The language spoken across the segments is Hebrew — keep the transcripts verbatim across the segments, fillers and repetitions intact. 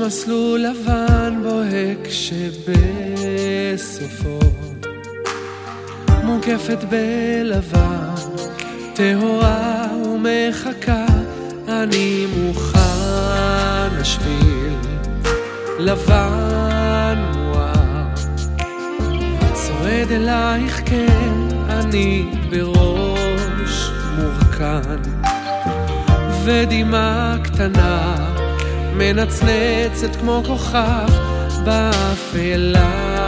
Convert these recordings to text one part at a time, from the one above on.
מסלול לבן בוהק שבסופו מוקפת בלבן טהורה ומחכה. אני מוכן לשביל לבן מואר צועד אלייך, כן, אני בראש מורכן ודימה קטנה מנצנצת כמו כוכב באפלה.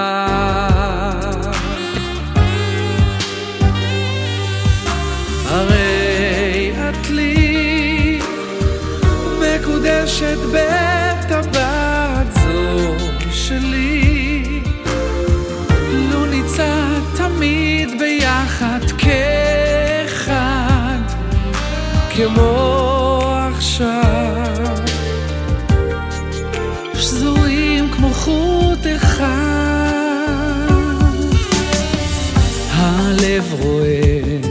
הרי את לי מקודשת בטבעת זו שלי, לו ניצה תמיד ביחד כאחד כמו עכשיו, שזורים כמו חוט אחד. הלב רועד,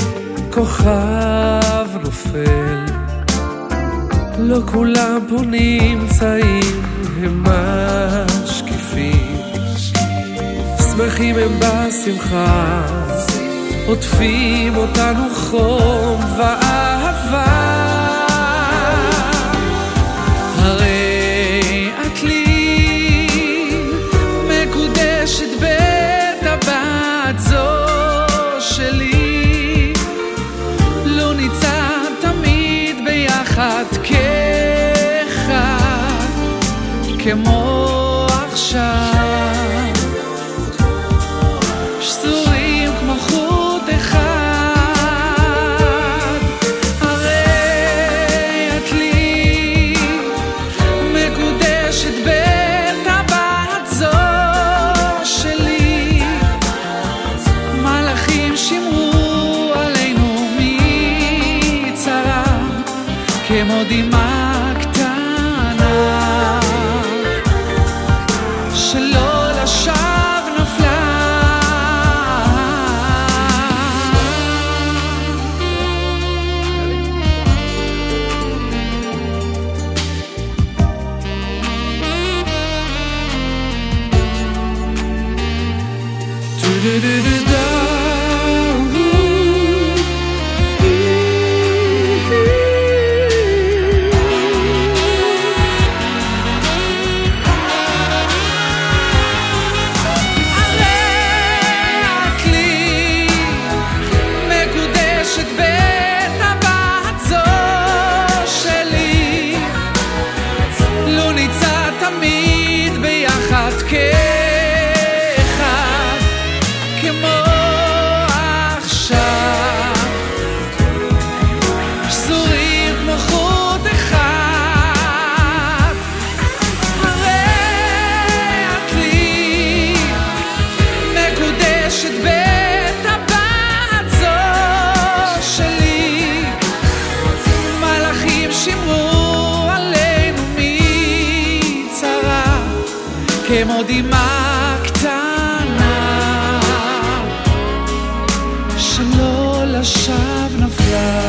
כוכב נופל, לא כולם פה נמצאים, הם משקיפים, שמחים הם בשמחה, עוטפים אותנו חום ואהבה. הרי את לי מקודשת בטבעת זו שלי, לא ניצה תמיד ביחד כאחד כמו עכשיו, שזורים כמו חוט אחד. הרי את לי מקודשת בטבעת זו שלי, מלאכים שמרו עלינו מצרה כמו דמעה קטנה שלא לשווא נפלה. תמיד ביחד כאחד כמו עכשיו, שזורים כמו חוט אחד. הרי את לי מקודשת בטבעת זו שלי, מלאכים שמרו עלינו כמו דמעה קטנה שלא לשווא נפלה.